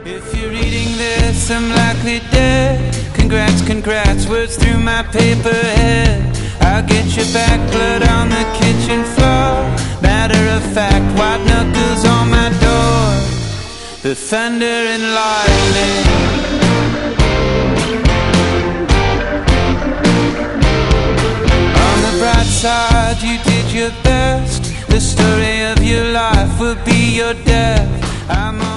If you're reading this, I'm likely dead. Congrats, congrats, words through my paper head. I'll get your back, blood on the kitchen floor. Matter of fact, white knuckles on my door. The thunder and lightning. On the bright side, you did your best. The story of your life will be your death. I'm